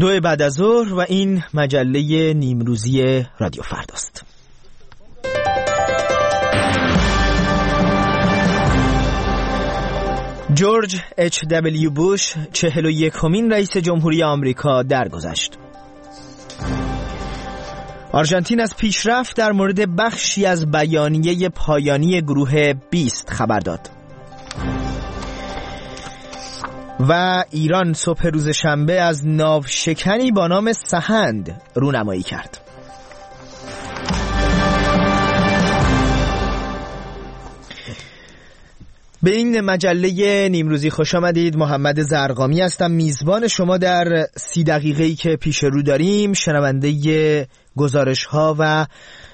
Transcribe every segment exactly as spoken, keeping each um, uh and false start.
دو بعد از ظهر و این مجله نیمروزی رادیو فرداست. جورج اچ دبلیو بوش چهل و یکمین رئیس جمهوری آمریکا درگذشت. آرژانتین از پیشرفت در مورد بخشی از بیانیه پایانی گروه بیست خبر داد. و ایران صبح روز شنبه از ناوشکنی با نام سهند رونمایی کرد. به این مجله نیمروزی خوش آمدید. محمد زرقامی هستم، میزبان شما در سی دقیقه‌ای که پیش رو داریم. شنونده گزارش ها و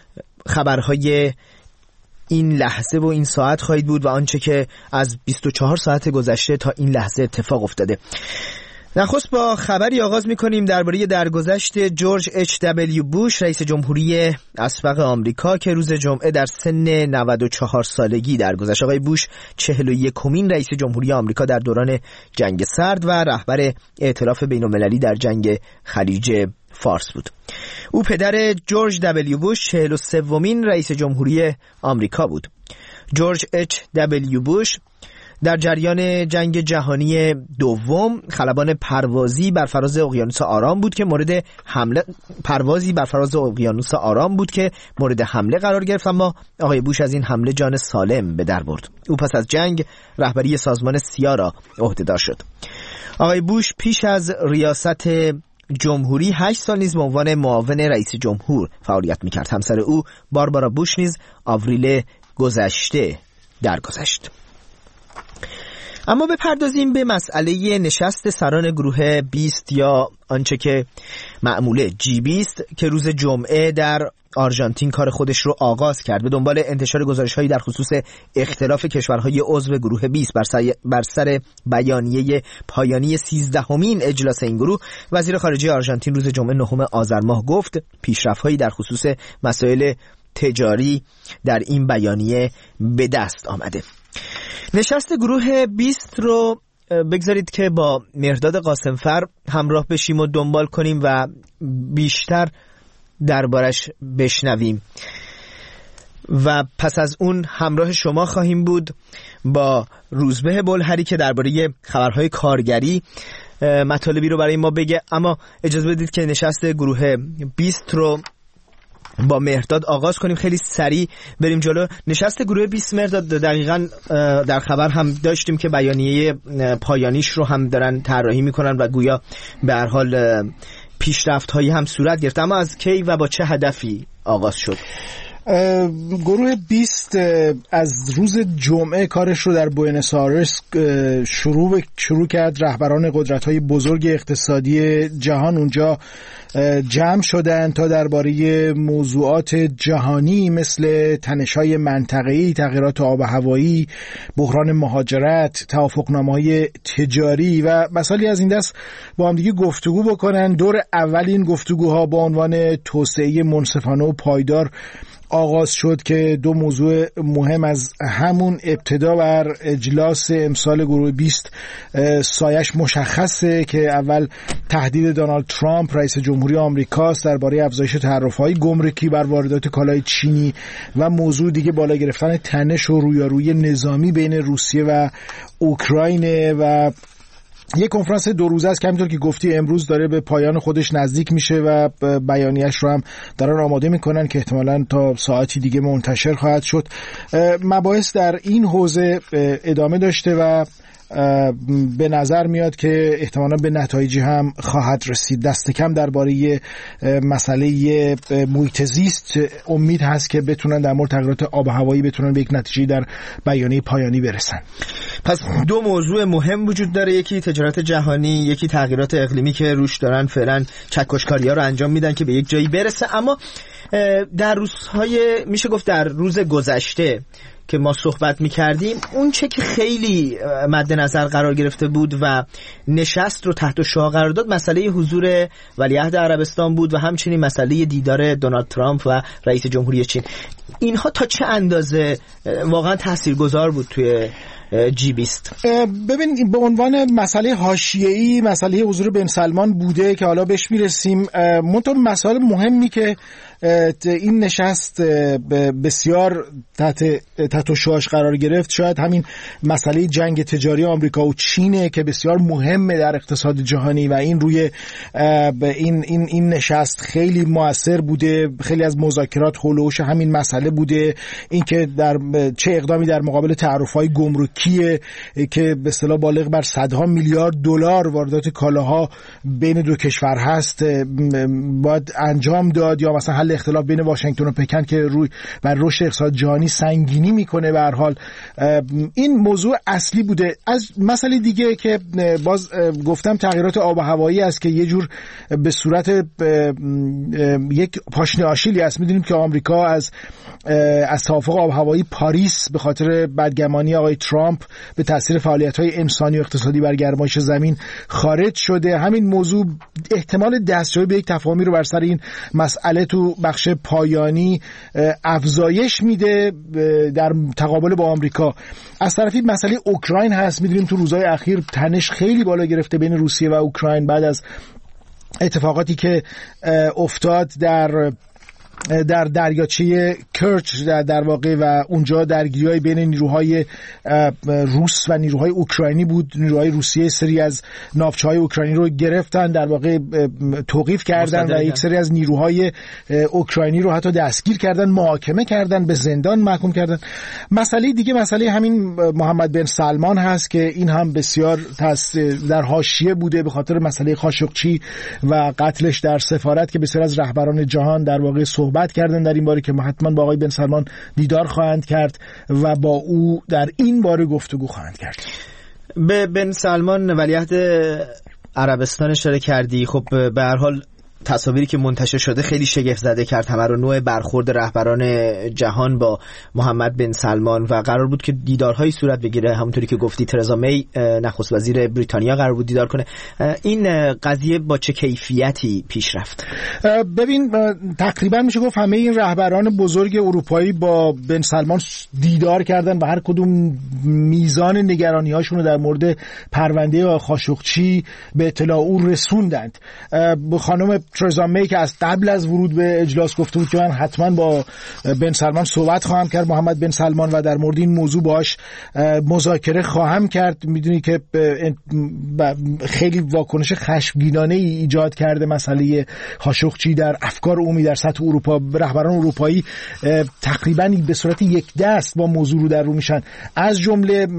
خبرهای این لحظه و این ساعت خواهید بود و آنچه که از بیست و چهار ساعت گذشته تا این لحظه اتفاق افتاده. نخست با خبری آغاز می‌کنیم درباره درگذشت جورج اچ دبلیو بوش رئیس جمهوری اسبق آمریکا که روز جمعه در سن نود و چهار سالگی درگذشت. آقای بوش چهل و یکمین رئیس جمهوری آمریکا در دوران جنگ سرد و رهبر ائتلاف بین‌المللی در جنگ خلیج فارس بود. او پدر جورج دبلیو بوش چهل و سومین رئیس جمهوری آمریکا بود. جورج اچ دبلیو بوش در جریان جنگ جهانی دوم خلبان پروازی بر فراز اقیانوس آرام بود که مورد حمله پروازی بر فراز اقیانوس آرام بود که مورد حمله قرار گرفت، اما آقای بوش از این حمله جان سالم به در برد. او پس از جنگ رهبری سازمان سیا را عهده‌دار شد. آقای بوش پیش از ریاست جمهوری هشت سال نیز به عنوان معاون رئیس جمهور فعالیت می‌کرد. همسر او باربارا بوش نیز آوریل گذشته درگذشت. اما بپردازیم به مسئله نشست سران گروه بیست یا آنچه که معموله جی بیست که روز جمعه در آرژانتین کار خودش رو آغاز کرد. به دنبال انتشار گزارش‌هایی در خصوص اختلاف کشورهای عضو گروه بیست بر سر, بر سر بیانیه پایانی سیزدهمین اجلاس این گروه، وزیر خارجه آرژانتین روز جمعه نهم آذر ماه گفت پیشرفت‌هایی در خصوص مسائل تجاری در این بیانیه به دست آمده. نشست گروه بیست رو بگذارید که با مهرداد قاسمفر همراه بشیم و دنبال کنیم و بیشتر دربارش بشنویم و پس از اون همراه شما خواهیم بود با روزبه بلهری که درباره خبرهای کارگری مطالبی رو برای ما بگه. اما اجازه بدید که نشست گروه بیست رو با مهرداد آغاز کنیم، خیلی سریع بریم جلو. نشست گروه بیست مهرداد دقیقاً در خبر هم داشتیم که بیانیه پایانیش رو هم دارن طراحی میکنن و گویا به هر حال پیشرفت هایی هم صورت گرفت، اما از کی و با چه هدفی آغاز شد؟ گروه بیست از روز جمعه کارش رو در بوئنوس آیرس شروع شروع کرد. رهبران قدرت‌های بزرگ اقتصادی جهان اونجا جمع شدند تا درباره موضوعات جهانی مثل تنش‌های منطقه‌ای، تغییرات آب و هوایی، بحران مهاجرت، توافقنامه‌های تجاری و مسائلی از این دست با هم دیگه گفتگو بکنن. دور اول این گفتگوها با عنوان توسعه منصفانه و پایدار آغاز شد که دو موضوع مهم از همون ابتدا بر اجلاس امسال گروه بیست سایش مشخصه که اول تهدید دونالد ترامپ رئیس جمهوری آمریکاست درباره افزایش تعرفه‌های گمرکی بر واردات کالای چینی و موضوع دیگه بالا گرفتن تنش و رویارویی نظامی بین روسیه و اوکراین و یک کنفرانس دو روزه است که همینطور که گفتی امروز داره به پایان خودش نزدیک میشه و بیانیه‌اش رو هم دارن آماده میکنن که احتمالاً تا ساعتی دیگه منتشر خواهد شد. مباحث در این حوزه ادامه داشته و به نظر میاد که احتمالاً به نتایجی هم خواهد رسید. دست کم درباره مسئله محیط زیست امید هست که بتونن در مورد تغییرات آب و هوایی بتونن به یک نتیجه در بیانیه پایانی برسن. پس دو موضوع مهم وجود داره، یکی تجارت جهانی، یکی تغییرات اقلیمی که روش دارن فعلا چکشکاری‌ها رو انجام میدن که به یک جایی برسه. اما در روزهای میشه گفت در روز گذشته که ما صحبت می‌کردیم، اون چه که خیلی مد نظر قرار گرفته بود و نشست رو تحت شعاع قرار داد مسئله حضور ولیعهد عربستان بود و همچنین مسئله دیدار دونالد ترامپ و رئیس جمهوری چین. اینها تا چه اندازه واقعا تاثیرگذار بود توی جی بیست. ببین به عنوان مسئله حاشیه‌ای مسئله حضور بن سلمان بوده که حالا بهش میرسیم. منتها مسائل مهمی که این نشست بسیار تحت تحت شعاعش قرار گرفت شاید همین مسئله جنگ تجاری آمریکا و چینه که بسیار مهمه در اقتصاد جهانی و این روی این این این نشست خیلی موثر بوده. خیلی از مذاکرات حولوش همین مسئله بوده، اینکه در چه اقدامی در مقابل تعرفه‌های گمرکی که به اصطلاح بالغ بر صدها میلیارد دلار واردات کالاها بین دو کشور هست باید انجام داد، یا مثلا حل اختلاف بین واشنگتن و پکن که روی بر رشد اقتصاد جهانی سنگینی میکنه. به هر حال این موضوع اصلی بوده. از مسئله دیگه که باز گفتم تغییرات آب و هوایی است که یه جور به صورت یک پاشنه آشیلی است. میدونیم که آمریکا از از توافق آب و هوایی پاریس به خاطر بدگمانی آقای ترامپ به تاثیر فعالیت‌های انسانی و اقتصادی بر گرمایش زمین خارج شده. همین موضوع احتمال دستیابی به یک تفاهمی رو بر سر این مسئله تو بخش پایانی افزایش میده در تقابل با آمریکا. از طرفی مسئله اوکراین هست. میدونیم تو روزهای اخیر تنش خیلی بالا گرفته بین روسیه و اوکراین بعد از اتفاقاتی که افتاد در در دریاچه کرچ در, در واقع و اونجا درگیری‌های بین نیروهای روس و نیروهای اوکراینی بود. نیروهای روسیه سری از ناوچه‌های اوکراینی رو گرفتن، در واقع توقیف کردن و یک سری از نیروهای اوکراینی رو حتی دستگیر کردن، محاکمه کردن، به زندان محکوم کردن. مسئله دیگه مسئله همین محمد بن سلمان هست که این هم بسیار در حاشیه بوده به خاطر مسئله خاشقچی و قتلش در سفارت که بسیار از رهبران جهان در واقع صحبت کردن در این باره که حتما با آقای بن سلمان دیدار خواهند کرد و با او در این باره گفتگو خواهند کرد. به بن سلمان ولیعهد عربستان اشاره کردی. خب به هر حال تصاویری که منتشر شده خیلی شگفت زده کرد همه رو، نوع برخورد رهبران جهان با محمد بن سلمان و قرار بود که دیدارهایی صورت بگیره. همونطوری که گفتی ترزا می نخست وزیر بریتانیا قرار بود دیدار کنه. این قضیه با چه کیفیتی پیش رفت؟ ببین تقریبا میشه گفت همه این رهبران بزرگ اروپایی با بن سلمان دیدار کردن و هر کدوم میزان نگرانی هاشون رو در مورد پرونده خاشقچی به اطلاع او رسوندند. خانم ترزا می که از قبل از ورود به اجلاس گفته بود که من حتما با بن سلمان صحبت خواهم کرد، محمد بن سلمان، و در مورد این موضوع باش مذاکره خواهم کرد. میدونی که خیلی واکنش خشمگینانه ای ایجاد کرده مسئله خاشقچی در افکار عمومی در سطح اروپا. رهبران اروپایی تقریبا به صورت یک دست با موضوع رو در رو میشن، از جمله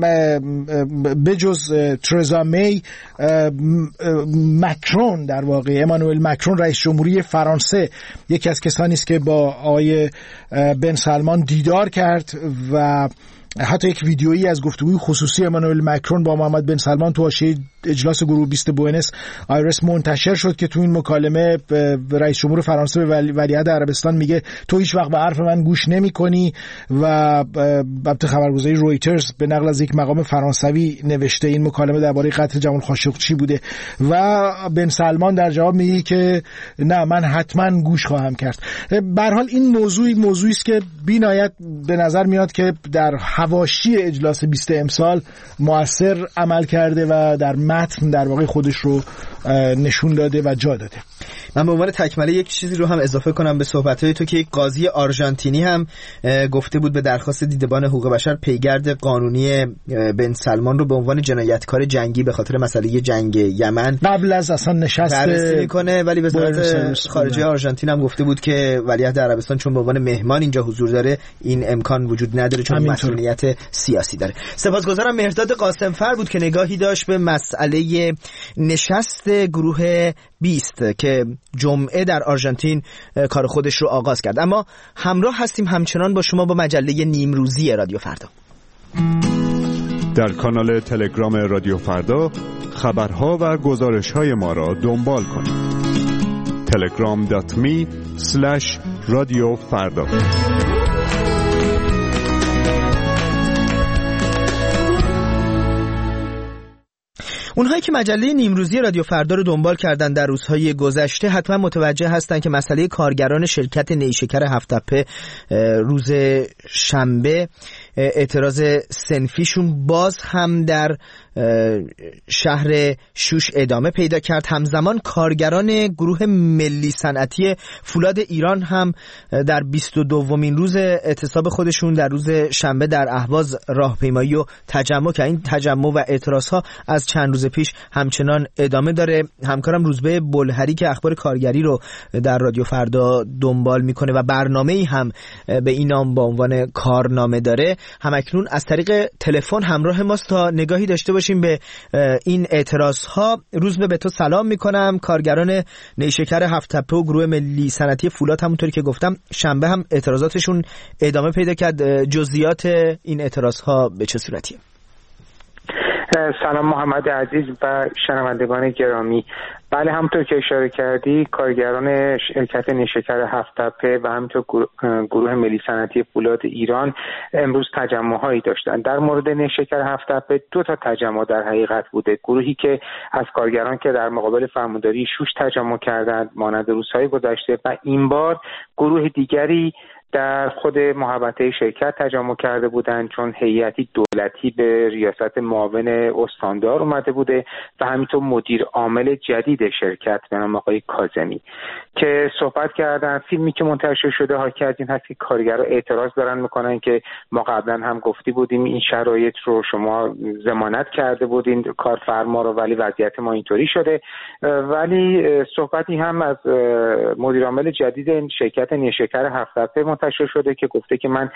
بجز ترزا می مکرون، در واقع امانوئل مکرون رئیس جمهوری فرانسه یکی از کسانی است که با آقای بن سلمان دیدار کرد و حتی یک ویدیویی از گفتگوی خصوصی امانوئل مکرون با محمد بن سلمان تو حاشیه اجلاس گروه بیست بوئنوس آیرس منتشر شد که تو این مکالمه رئیس جمهور فرانسه به ولیعهد عربستان میگه تو هیچ وقت به حرف من گوش نمی‌کنی و البته خبرگزاری رویترز به نقل از یک مقام فرانسوی نوشته این مکالمه درباره قتل جمال خاشقچی بوده و بن سلمان در جواب میگه که نه من حتما گوش خواهم کرد. به هر حال این موضوع موضوعی است که بی‌نهایت به نظر میاد که در حواشی اجلاس بیست امسال مؤثر عمل کرده و در متن در واقع خودش رو نشون داده و جا داده. من به عنوان تکمله یک چیزی رو هم اضافه کنم به صحبت‌های تو که یک قاضی آرژانتینی هم گفته بود به درخواست دیدبان حقوق بشر پیگرد قانونی بن سلمان رو به عنوان جنایتکار جنگی به خاطر مسئله جنگ یمن قبل از اصلا نشست بررسی می‌کنه، ولی وزارت خارجه آرژانتین هم گفته بود که ولیعهد عربستان چون به عنوان مهمان اینجا حضور داره این امکان وجود نداره چون مسئولیت سیاسی داره. سپاسگزارم. مهرداد قاسمفر بود که نگاهی داشت به مسئله نشست گروه بیست که جمعه در آرژانتین کار خودش رو آغاز کرد. اما همراه هستیم همچنان با شما با مجله نیمروزی رادیو فردا. در کانال تلگرام رادیو فردا خبرها و گزارش‌های ما را دنبال کنید. تلگرام دات می اسلش رادیو فردا. اونهایی که مجله نیمروزی رادیو فردا رو دنبال کردن در روزهای گذشته حتما متوجه هستن که مسئله کارگران شرکت نیشکر هفت‌تپه روز شنبه اعتراض صنفیشون باز هم در شهر شوش ادامه پیدا کرد. همزمان کارگران گروه ملی صنعتی فولاد ایران هم در بیست و دومین روز اعتصاب خودشون در روز شنبه در اهواز راهپیمایی و تجمع که این تجمع و اعتراضها از چند روز پیش همچنان ادامه داره. همکارم روزبه بلهری که اخبار کارگری رو در رادیو فردا دنبال میکنه و برنامه‌ای هم به این نام با عنوان کارنامه داره، همکنون از طریق تلفن همراه ماست تا نگاهی داشته باشیم به این اعتراضها. روزبه به تو سلام میکنم. کارگران نیشکر هفت تپه و گروه ملی صنعتی فولاد همونطوری که گفتم شنبه هم اعتراضاتشون ادامه پیدا کرد. جزئیات این اعتراضها به چه صورتیه؟ سلام محمد عزیز و شنوندگان گرامی. بله، همونطور که اشاره کردی کارگران شرکت نیشکر هفت تپه و همینطور گروه ملی صنعتی فولاد ایران امروز تجمع‌هایی داشتن. در مورد نیشکر هفت تپه دو تا تجمع در حقیقت بوده. گروهی که از کارگران که در مقابل فرمانداری شوش تجمع کردند مانند روزهای گذشته و این بار گروه دیگری در خود محوطه شرکت تجمع کرده بودند، چون هیئتی دولتی به ریاست معاون استاندار اومده بوده و همینطور مدیر عامل جدید شرکت به نام آقای کاظمی که صحبت کردن. فیلمی که منتشر شده حاکی از این هست که کارگرها اعتراض دارن میکنن که ما قبلا هم گفتی بودیم این شرایط رو شما ضمانت کرده بودین کارفرما رو، ولی وضعیت ما اینطوری شده. ولی صحبتی هم از مدیر عامل جدید این شرکت نیشکر هفت تپه منتشر شده که گفته که من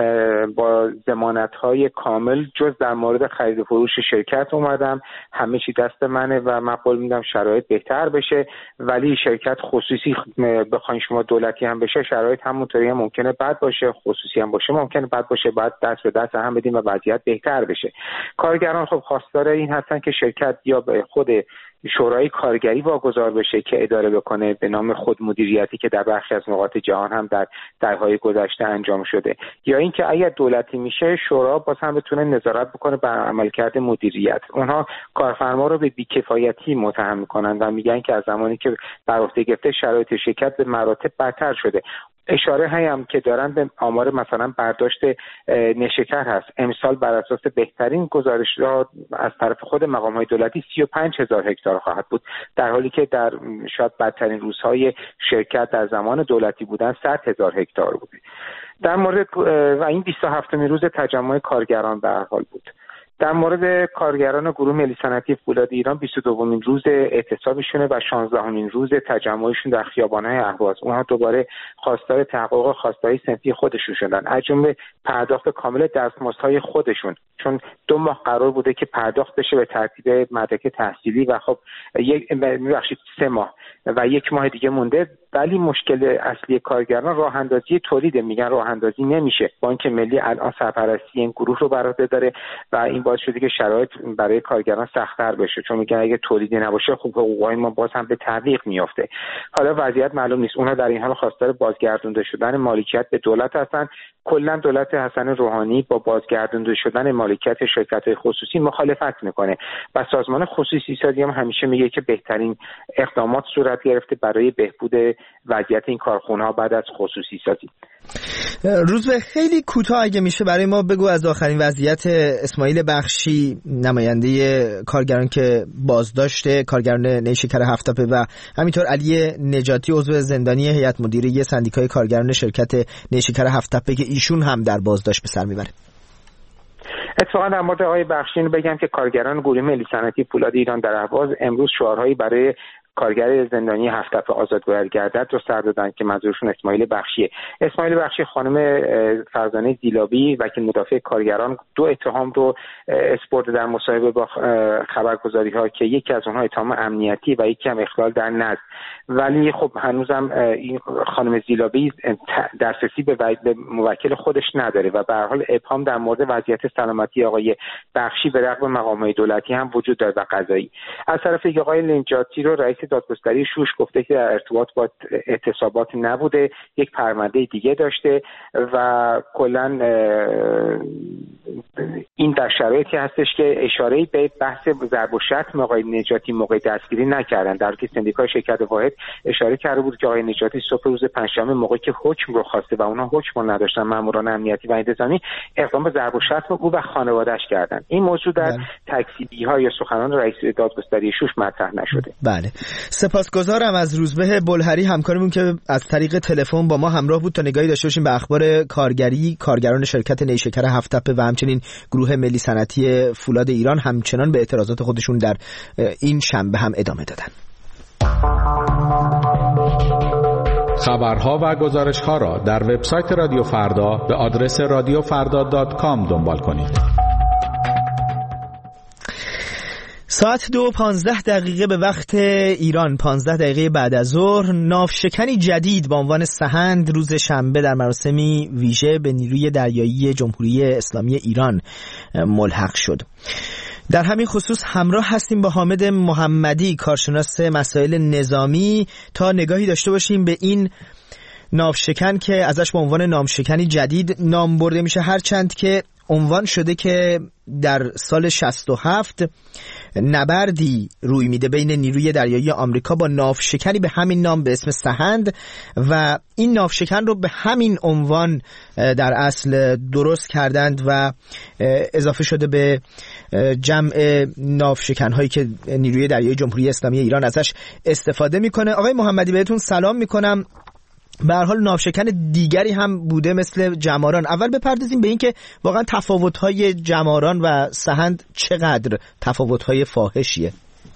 با ضمانت‌های کامل جز در مورد خرید و فروش شرکت اومدم، همه چی دست منه و من قول میدم شرایط بهتر بشه، ولی شرکت خصوصی بخواین شما دولتی هم بشه شرایط همونطوری هم ممکنه بد باشه، خصوصی هم باشه ممکنه بد باشه، بعد دست به دست هم بدیم و وضعیت بهتر بشه. کارگران خب خواستار این هستن که شرکت یا به خود شورای کارگری واگذار بشه که اداره بکنه به نام خود مدیریتی که در برخی از نقاط جهان هم در دهه‌های گذشته انجام شده، یا اینکه اگر دولتی میشه شورا باز هم بتونه نظارت بکنه بر عملکرد مدیریت. اونها کارفرما رو به بی‌کفایتی متهم میکنن و میگن که از زمانی که بر عهده گرفته شرایط شرکت به مراتب بدتر شده. اشاره هم که دارن به آمار مثلا برداشت نیشکر هست. امسال بر اساس بهترین گزارش‌ها از طرف خود مقام‌های دولتی سی و پنج هزار هکتار خواهد بود، در حالی که در شاید بدترین روزهای شرکت در زمان دولتی بودن صد هزار هکتار بوده. در مورد و این بیست و هفتمین روز تجمع کارگران به هر حال بود. در مورد کارگران گروه ملی صنعتی فولاد ایران بیست و دومین روز اعتصابشونه و شانزدهمین روز تجمعشون در خیابان‌های اهواز. اونها دوباره خواستار تحقق خواستهای صنفی خودشون شدن، از جمله پرداخت کامل دستمزدهای خودشون، چون دو ماه قرار بوده که پرداخت بشه به ترتیب مدرک تحصیلی و خب یک ببخشید سه ماه و یک ماه دیگه مونده. ولی مشکل اصلی کارگران راه اندازی تولید، میگن راه اندازی نمیشه. بانک ملی الان سرپرستی این گروه رو بر عهده داره و این باعث شده که شرایط برای کارگران سخت‌تر بشه، چون میگن اگه تولیدی نباشه خب حقوقای ما باز هم به تعویق میافته. حالا وضعیت معلوم نیست. اونها در این حال خواستار بازگردونده شدن مالکیت به دولت هستن. کلا دولت حسن روحانی با بازگردونده شدن مالکیت شرکت‌های خصوصی مخالفت میکنه و سازمان خصوصی سازی هم همیشه میگه که بهترین اقدامات صورت گرفته برای بهبود وضعیت این کارخونه‌ها بعد از خصوصی سازی. روز به خیلی کوتاه اگه میشه برای ما بگو از آخرین وضعیت اسماعیل بخشی، نماینده کارگران که بازداشته، کارگران نیشکر هفت تپه، و همینطور علی نجاتی عضو زندانی هیئت مدیره سندیکای کارگران شرکت نیشکر هفت تپه که ایشون هم در بازداشت به سر میبره. اتفاقا در مورد آقای بخشی بگم که کارگران گروه ملی صنعتی فولاد ایران در اهواز امروز شعارهایی برای کارگر زندانی هفت تپه آزاد باید گردد رو سر دادن که منظورشون اسماعیل بخشیه. اسماعیل بخشی خانم فرزانه زیلابی وکیل مدافع کارگران دو اتهام رو اسپورت در مصاحبه با خبرگزاری ها که یکی از اونها اتهام امنیتی و یکی هم اخلال در نظم، ولی خب هنوزم این خانم زیلابی دسترسی به موکل خودش نداره و به هر حال ابهام در مورد وضعیت سلامتی آقای بخشی به رغم مقامات دولتی هم وجود داره و قضایی. از طرف آقای نجاتی رو رئیس دادگستری شوش گفته که در ارتباط با اعتصابات نبوده، یک پرونده دیگه داشته و کلا این در شرایطی هستش که اشاره‌ای به بحث ضرب و شتم آقای نجاتی موقع دستگیری نکردن، در حالی که سندیکای شرکت واحد اشاره کرده بود که آقای نجاتی صبح روز پنجشنبه موقعی که حکم رو خواسته و اونها حکم نداشتن، ماموران امنیتی و انتظامی اقدام به ضرب و شتم او و خانواده‌اش کردن. این موضوع در تکذیبی‌ها یا سخنان رئیس دادگستری شوش مطرح نشده. بله، سپاسگزارم از روزبه بلهری همکارمون که از طریق تلفن با ما همراه بود تا نگاهی داشته باشیم به اخبار کارگری، کارگران شرکت نیشکر هفت تپه و همچنین گروه ملی صنعتی فولاد ایران همچنان به اعتراضات خودشون در این شنبه هم ادامه دادن. خبرها و گزارش‌ها را در وبسایت رادیو فردا به آدرس رادیو فردا دات کام دنبال کنید. ساعت دو پانزده دقیقه به وقت ایران، پانزده دقیقه بعد از ظهر، ناوشکنی جدید با عنوان سحند روز شنبه در مراسمی ویژه به نیروی دریایی جمهوری اسلامی ایران ملحق شد. در همین خصوص همراه هستیم با حامد محمدی، کارشناس مسائل نظامی، تا نگاهی داشته باشیم به این ناوشکن که ازش به عنوان ناوشکنی جدید نام برده میشه، هرچند که عنوان شده که در سال شصت و هفت نبردی روی میده بین نیروی دریایی آمریکا با ناوشکنی به همین نام به اسم سحند و این ناوشکن رو به همین عنوان در اصل درست کردند و اضافه شده به جمع ناوشکن هایی که نیروی دریایی جمهوری اسلامی ایران ازش استفاده میکنه. آقای محمدی بهتون سلام میکنم. به هر حال ناوشکن دیگری هم بوده مثل جماران. اول بپردازیم به این که واقعا تفاوت‌های جماران و سحند چقدر تفاوت‌های فاحشیه.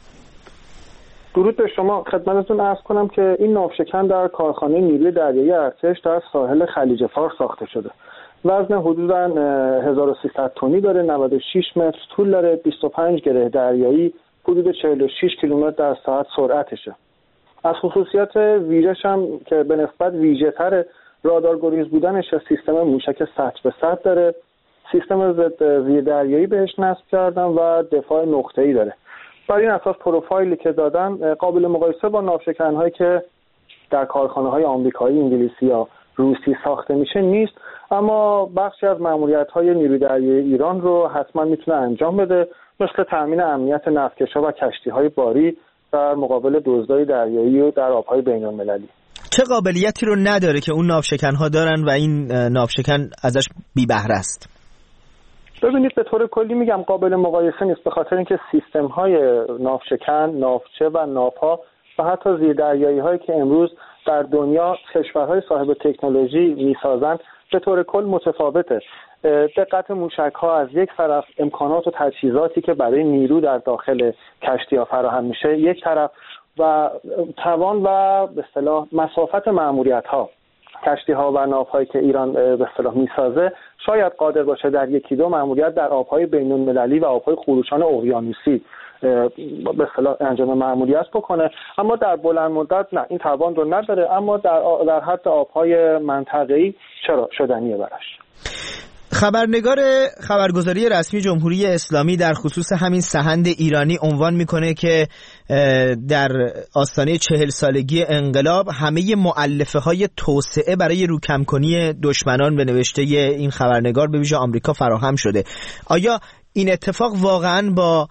درود به شما. خدمتتون عرض کنم که این ناوشکن در کارخانه نیروی دریایی ارتش در ساحل خلیج فارس ساخته شده. وزن حدوداً هزار و سیصد تنی داره، نود و شش متر طول داره، بیست و پنج گره دریایی، حدود چهل و شش کیلومتر در ساعت سرعتشه. از خصوصیات ویژه‌ش هم که به نسبت ویژه‌تر، رادار گریز بودنش، سیستم موشک سطح به سطح داره، سیستم ضد زیردریایی بهش نصب کردن و دفاع نقطه‌ای داره. بر این اساس پروفایلی که دادن قابل مقایسه با ناوشکن‌هایی که در کارخانه‌های آمریکایی، انگلیسی یا روسی ساخته میشه نیست، اما بخشی از مأموریت‌های نیروی دریایی ایران رو حتما میتونه انجام بده، مثل تأمین امنیت نفتکش‌ها و کشتی‌های باری در مقابل دزدای دریایی و در آب‌های بین‌المللی. چه قابلیتی رو نداره که اون ناوشکن‌ها دارن و این ناوشکن ازش بی بهره است؟ ببینید، به طور کلی میگم قابل مقایسه نیست، به خاطر اینکه سیستم‌های ناوشکن، ناوچه و ناوها و حتی زیردریایی‌هایی که امروز در دنیا کشورهای صاحب تکنولوژی میسازن به طور کل متفاوته. دقت موشک‌ها از یک طرف، امکانات و تجهیزاتی که برای نیرو در داخل کشتی‌ها فراهم میشه یک طرف، و توان و به اصطلاح مسافت مأموریت‌ها، کشتی‌ها و ناوهایی که ایران به اصطلاح میسازه شاید قادر باشه در یکی دو مأموریت در آب‌های بین‌المللی و آب‌های خروشان اقیانوسی به اصطلاح انجام مأموریت بکنه، اما در بلند مدت نه، این توان رو نداره، اما در در حد آب‌های منطقه‌ای چرا شدنیه براش. خبرنگار خبرگزاری رسمی جمهوری اسلامی در خصوص همین سحند ایرانی عنوان میکنه که در آستانه چهل سالگی انقلاب همه مؤلفه های توسعه برای روکم کنی دشمنان به نوشته این خبرنگار به ویژه آمریکا فراهم شده. آیا این اتفاق واقعا با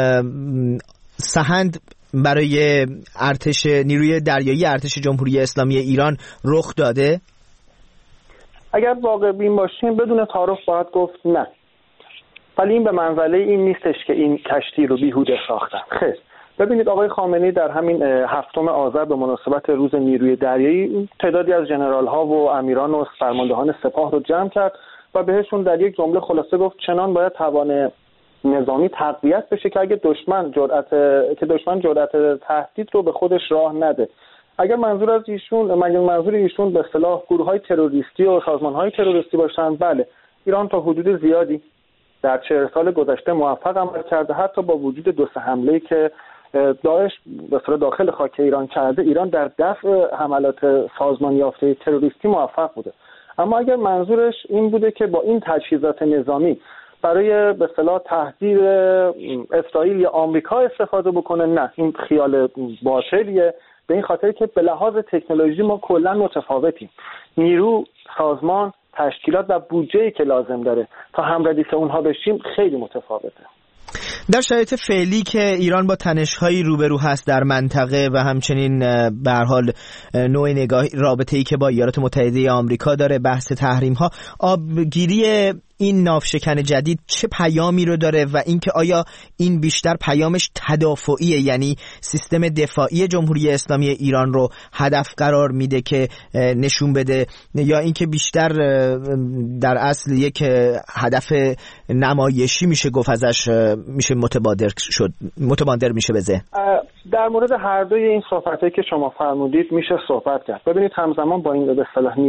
سحند برای ارتش نیروی دریایی ارتش جمهوری اسلامی ایران رخ داده؟ اگر واقع بین باشیم بدون تعارف باید گفت نه، ولی این به منزله این نیستش که این کشتی رو بیهوده ساختن. خیر، ببینید آقای خامنه‌ای در همین هفتم آذر به مناسبت روز نیروی دریایی تعدادی از ژنرال ها و امیران و فرماندهان سپاه رو جمع کرد و بهشون در یک جمله خلاصه گفت چنان باید توان نظامی تقویت بشه که اگه دشمن جرأت که دشمن جرأت تهدید رو به خودش راه نده. اگر منظور از ایشون مگر منظور ایشون به اصطلاح گروه‌های تروریستی و سازمان‌های تروریستی باشن، بله، ایران تا حدود زیادی در چهل سال گذشته موفق عمل کرده. حتی با وجود دو سه حمله‌ای که داعش به اصطلاح داخل خاک ایران کرده، ایران در دفع حملات سازمان یافته تروریستی موفق بوده. اما اگر منظورش این بوده که با این تجهیزات نظامی برای به اصطلاح تهدید اسرائیل یا آمریکا استفاده بکنه. نه، این خیال باطلیه، به این خاطر که به لحاظ تکنولوژی ما کلا متفاوتیم. نیرو، سازمان، تشکیلات و بودجه‌ای که لازم داره تا همردیف اونها بشیم خیلی متفاوته. در شرایط فعلی که ایران با تنش‌هایی روبرو هست در منطقه و همچنین به هر حال نوع نگاه رابطه‌ای که با ایالات متحده آمریکا داره، بحث تحریم‌ها، آبگیری این ناوشکن جدید چه پیامی رو داره و اینکه آیا این بیشتر پیامش تدافعیه، یعنی سیستم دفاعی جمهوری اسلامی ایران رو هدف قرار میده که نشون بده، یا اینکه بیشتر در اصل یک هدف نمایشی میشه گفت ازش میشه متبادر شد متبادر میشه به ذهن؟ در مورد هر دوی این صحبتایی که شما فرمودید میشه صحبت کرد. ببینید همزمان با این به اصطلاح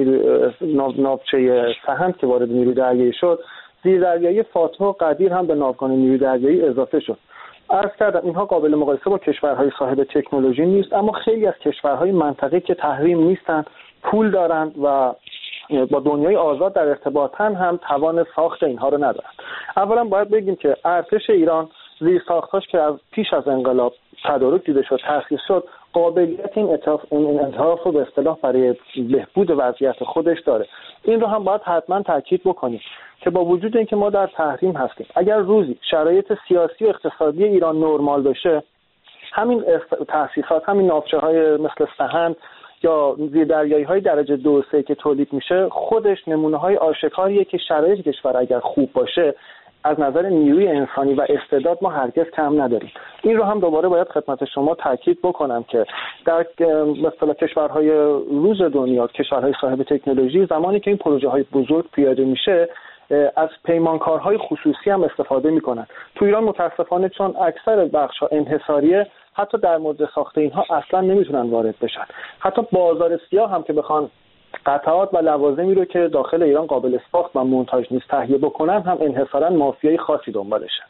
ناوچه سهند که وارد نیروی دریایی شد، زیردریایی فاتح و قدیر هم به ناوگان نیروی دریایی اضافه شد. عرض کردم اینها قابل مقایسه با کشورهای صاحب تکنولوژی نیست، اما خیلی از کشورهای منطقه که تحریم نیستن، پول دارند و با دنیای آزاد در ارتباطن، هم توان ساخت اینها رو ندارن. اولا باید بگیم که ارتش ایران زیر ساختاش که از پیش از انقلاب تدارک دیده شد، تأسیس شد، قابلیت این اطلاف این انحراف رو به اصطلاح برای بهبود وضعیت خودش داره. این رو هم باید حتما تاکید بکنیم که با وجود اینکه ما در تحریم هستیم، اگر روزی شرایط سیاسی و اقتصادی ایران نرمال بشه، همین تأسیسات، همین ناوچه‌های مثل سهند یا زیردریایی‌های درجه دو و سه که تولید میشه، خودش نمونه‌های آشکاریه که شرایط کشور اگر خوب باشه، از نظر نیروی انسانی و استعداد ما هرگز کم نداریم. این رو هم دوباره باید خدمت شما تاکید بکنم که در مثلا کشورهای روز دنیا، کشورهای صاحب تکنولوژی، زمانی که این پروژه‌های بزرگ پیاده میشه، از پیمانکارهای خصوصی هم استفاده میکنن. تو ایران متاسفانه چون اکثر بخش‌ها انحصاریه، حتی در مورد ساخت اینها اصلا نمیتونن وارد بشن. حتی بازار سیاه هم که بخوان قطعات و لوازمی رو که داخل ایران قابل ساخت و مونتاژ نیست تهیه بکنن، هم انحصاراً مافیای خاصی دنبالشن.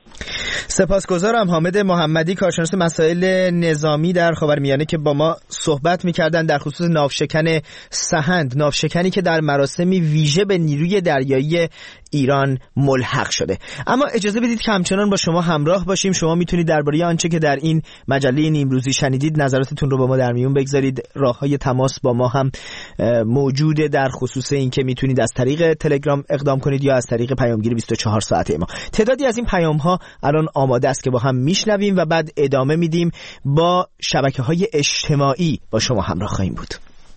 سپاسگزارم. حامد محمدی، کارشناس مسائل نظامی در خاورمیانه، که با ما صحبت می‌کردن در خصوص ناوشکن سهند، ناوشکنی که در مراسمی ویژه به نیروی دریایی ایران ملحق شده. اما اجازه بدید که همچنان با شما همراه باشیم. شما میتونید درباره آنچه که در این مجله نیمروزی شنیدید نظراتتون رو با ما در میون بگذارید. راههای تماس با ما هم موجوده در خصوص این که میتونید از طریق تلگرام اقدام کنید یا از طریق پیامگیر بیست و چهار ساعته ما. تعدادی از این پیام‌ها الان آماده است که با هم میشنویم و بعد ادامه میدیم. با شبکه‌های اجتماعی با شما همراه خواهیم بود.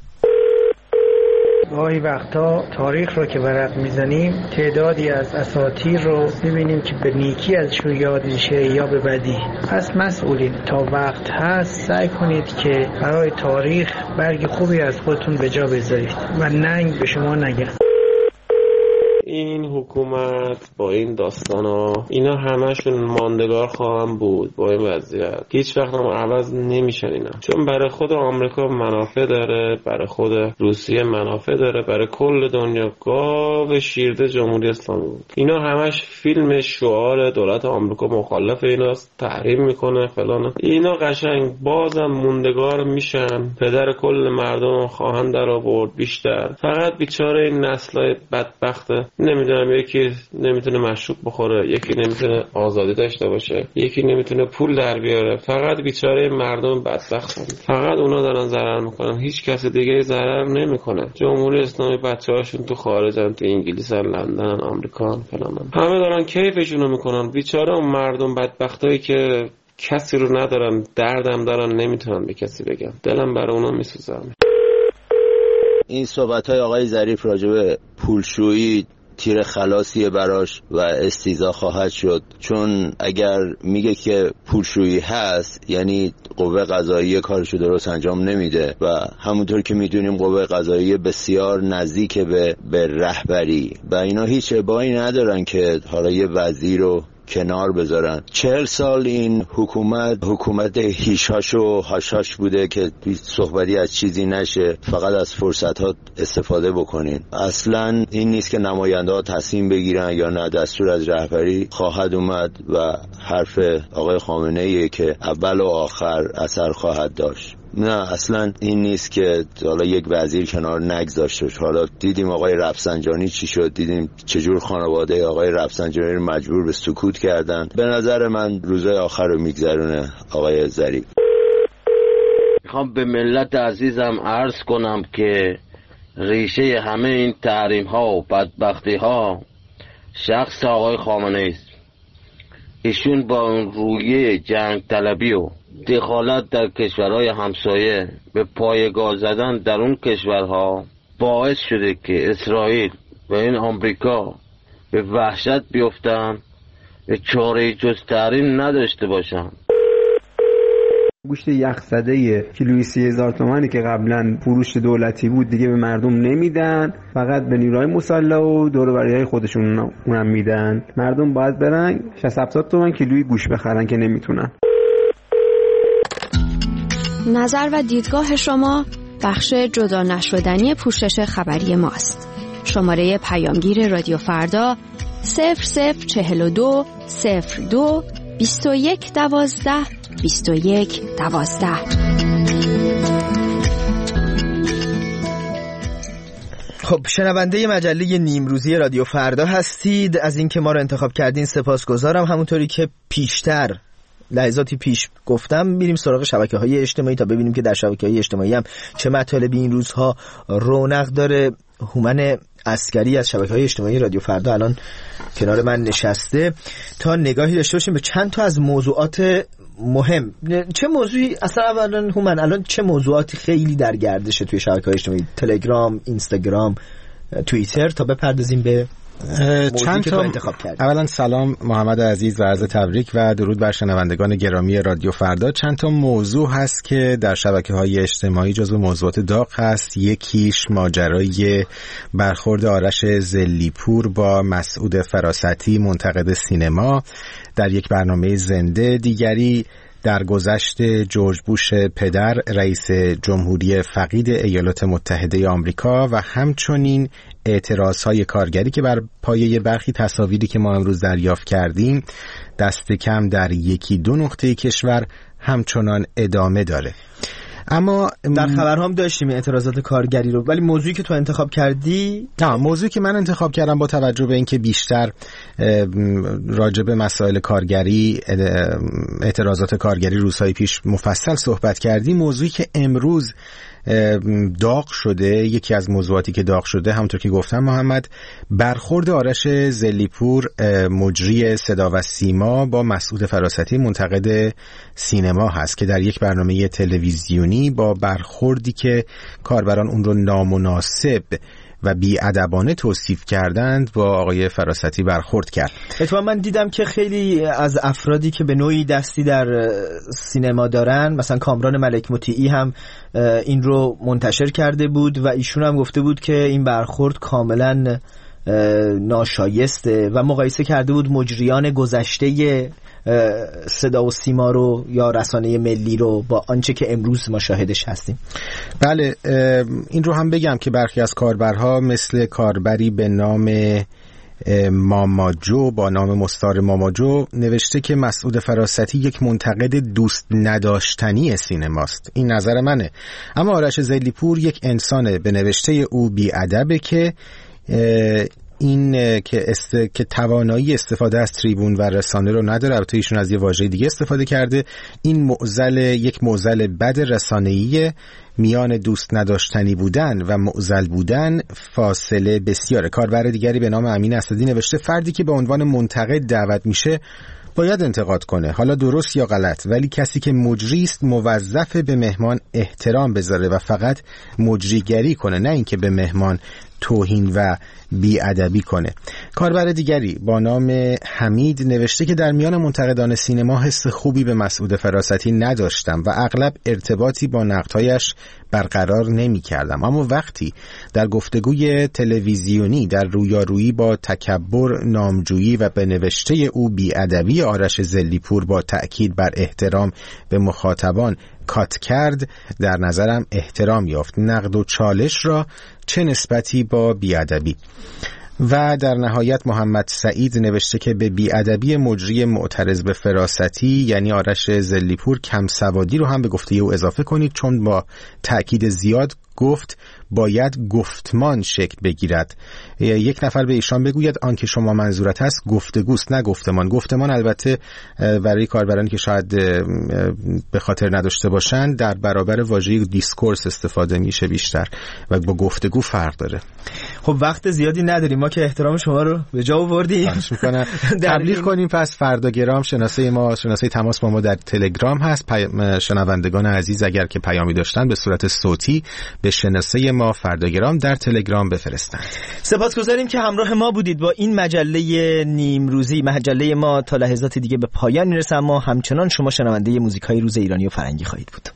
گاهی وقتا تاریخ رو که ورق میزنیم، تعدادی از اساطیر رو میبینیم که به نیکی ازشون یاد میشه یا به بدی. پس مسئولین، تا وقت هست سعی کنید که برای تاریخ برگ خوبی از خودتون به جا بذارید و ننگ به شما نگن. این حکومت با این داستانا اینا همشون ماندگار خواهم بود با این وضعیت. هیچ وقت هم عوض نمیشن اینا، چون برای خود آمریکا منافع داره، برای خود روسیه منافع داره، برای کل دنیا. گاو شیرده جمهوری اسلامی بود. اینا همش فیلم شعار دولت آمریکا مخالف ایناست، تحریم میکنه فلان. اینا قشنگ بازم موندگار میشن، پدر کل مردم خواهند در آورد بیشتر. فقط بیچاره این نسلای بدبخت، نمیدونم، یکی نمیتونه مشروب بخوره، یکی نمیتونه آزادی داشته باشه، یکی نمیتونه پول در بیاره. فقط بیچاره مردم بدبختن، فقط اونا دارن ضرر میکنن، هیچ کس دیگه ضرر نمیکنه. جمهوری اسلامی بچه‌هاشون تو خارجن، تو انگلیسن، لندن، آمریکا فلان، همه دارن کیفشونو میکنن. بیچاره اون مردم بدبختایی که کسی رو ندارن، دردم دارن، نمیتونن به کسی بگن. دلم برای اونا میسوزه. این صحبت‌های آقای ظریف راجع به پولشویی تیر خلاصیه براش و استیزا خواهد شد، چون اگر میگه که پولشویی هست یعنی قوه قضاییه کارشو درست انجام نمیده و همونطور که میدونیم قوه قضاییه بسیار نزدیک به به رهبری و اینا هیچ ابایی ندارن که حالا یه وزیر رو کنار بذارن. چهل سال این حکومت حکومت هیشاش و هاشاش بوده که صحبتی از چیزی نشه، فقط از فرصت ها استفاده بکنین. اصلا این نیست که نماینده ها تصمیم بگیرن یا نه، دستور از رهبری خواهد اومد و حرف آقای خامنه ای که اول و آخر اثر خواهد داشت. نه اصلا این نیست که حالا یک وزیر کنار نگذاشته. حالا دیدیم آقای رفسنجانی چی شد، دیدیم چجور خانواده آقای رفسنجانی رو مجبور به سکوت کردن. به نظر من روزهای آخر رو میگذرونه آقای ظریف. میخوام به ملت عزیزم عرض کنم که ریشه همه این تحریم ها و بدبختی ها شخص آقای خامنه ای است. ایشون با اون رویه جنگ طلبی و دخالت در کشورهای همسایه به پایه‌گاه زدن در اون کشورها باعث شده که اسرائیل و این آمریکا به وحشت بیفتن، به چاره جز تحریم نداشته باشن. گوشت یخزده کیلویی سی هزار تومانی که قبلا فروش دولتی بود دیگه به مردم نمیدن، فقط به نیروهای مسلح و دور و بریای خودشون اونم میدن. مردم باید برن شصت هفتاد تومن کیلویی گوشت بخرن که نمیتونن. نظر و دیدگاه شما بخش جدا نشدنی پوشش خبری ماست. شماره پیامگیر رادیو فردا صفر صفر چهل و دو صفر دو بیست و یک دوازده بیست و یک دوازده. خب شنونده مجله نیمروزی رادیو فردا هستید. از اینکه ما رو انتخاب کردین سپاسگزارم. همونطوری که پیشتر لحظاتی پیش گفتم میریم سراغ شبکه‌های اجتماعی تا ببینیم که در شبکه‌های اجتماعی هم چه مطالبی این روزها رونق داره. هومن عسکری از شبکه‌های اجتماعی رادیو فردا الان کنار من نشسته تا نگاهی داشته باشیم به چند تا از موضوعات مهم. چه موضوعی اصلا اولا هومن الان چه موضوعاتی خیلی در گردشه توی شبکه‌های اجتماعی، تلگرام، اینستاگرام، توییتر، تا بپردازیم به چند تا انتخاب کرد. اولا سلام محمد عزیز و عرض تبریک و درود بر شنوندگان گرامی رادیو فردا. چند تا موضوع هست که در شبکه‌های اجتماعی جزو موضوعات داغ هست. یکیش ماجرای برخورد آرش ضلیپور با مسعود فراستی منتقد سینما در یک برنامه زنده. دیگری در گذشت جورج بوش پدر رئیس جمهوری فقید ایالات متحده آمریکا و همچنین اعتراضهای کارگری که بر پایه برخی تصاویری که ما امروز دریافت کردیم دست کم در یکی دو نقطه کشور همچنان ادامه داره. اما در خبرها هم داشتیم اعتراضات کارگری رو، ولی موضوعی که تو انتخاب کردی؟ نه، موضوعی که من انتخاب کردم با توجه به اینکه بیشتر راجع به مسائل کارگری، اعتراضات کارگری روزهای پیش مفصل صحبت کردیم، موضوعی که امروز داغ شده، یکی از موضوعاتی که داغ شده همونطور که گفتم محمد، برخورد آرش ضلیپور مجری صدا و سیما با مسعود فراستی منتقد سینما هست که در یک برنامه تلویزیونی با برخوردی که کاربران اون رو نامناسب و بی‌ادبانه توصیف کردند با آقای فراستی برخورد کرد. اتفاقا من دیدم که خیلی از افرادی که به نوعی دستی در سینما دارن، مثلا کامران ملک مطیعی هم این رو منتشر کرده بود و ایشون هم گفته بود که این برخورد کاملا ناشایسته و مقایسه کرده بود مجریان گذشته صدا و سیما رو یا رسانه ملی رو با آنچه که امروز ما شاهدش هستیم. بله، این رو هم بگم که برخی از کاربرها مثل کاربری به نام ماماجو با نام مستعار ماماجو نوشته که مسعود فراستی یک منتقد دوست نداشتنی سینماست. این نظر منه. اما آرش ضلیپور یک انسانه، به نوشته او بی‌ادبه که این که است... که توانایی استفاده از تریبون و رسانه رو نداره. البته ایشون از یه واژه دیگه استفاده کرده. این معضل یک معضل بد رسانه‌ای، میان دوست نداشتنی بودن و معضل بودن فاصله بسیاره. کاربر دیگری به نام امین اسدی نوشته فردی که به عنوان منتقد دعوت میشه باید انتقاد کنه، حالا درست یا غلط، ولی کسی که مجری است موظف به مهمان احترام بذاره و فقط مجریگری کنه، نه اینکه به مهمان توهین و بی‌ادبی کنه. کاربر دیگری با نام حمید نوشته که در میان منتقدان سینما حس خوبی به مسعود فراستی نداشتم و اغلب ارتباطی با نقدهایش برقرار نمی کردم، اما وقتی در گفتگوی تلویزیونی در رویارویی با تکبر، نامجویی و به نوشته او بی‌ادبی آرش ضلیپور با تأکید بر احترام به مخاطبان کات کرد، در نظرم احترام یافت. نقد و چالش را چه نسبتی با بی‌ادبی؟ و در نهایت محمد سعید نوشته که به بی‌ادبی مجری معترض به فراستی یعنی آرش زلیپور کم سوادی رو هم به گفته او اضافه کنید، چون با تأکید زیاد گفت باید گفتمان شکل بگیرد. یک نفر به ایشان بگوید آنکه شما منظورت است گفتگوست نه گفتمان. گفتمان البته برای کاربرانی که شاید به خاطر نداشته باشند در برابر واژه دیسکورس استفاده میشه بیشتر و با گفتگو فرق داره. خب وقت زیادی نداریم، ما که احترام شما رو به جا آوردیم. خواهش می‌کنم تبلیغ کنیم. پس فرداگرام شناسه ما، شناسه تماس با ما در تلگرام هست. شنوندگان عزیز اگر که پیامی داشتن به صورت صوتی به شناسه ما فرداگرام در تلگرام بفرستند. سپاسگزاریم که همراه ما بودید با این مجله نیمروزی. مجله ما تا لحظات دیگه به پایان میرسه، اما همچنان شما شنونده موزیک‌های روز ایرانی و فرنگی خواهید بود.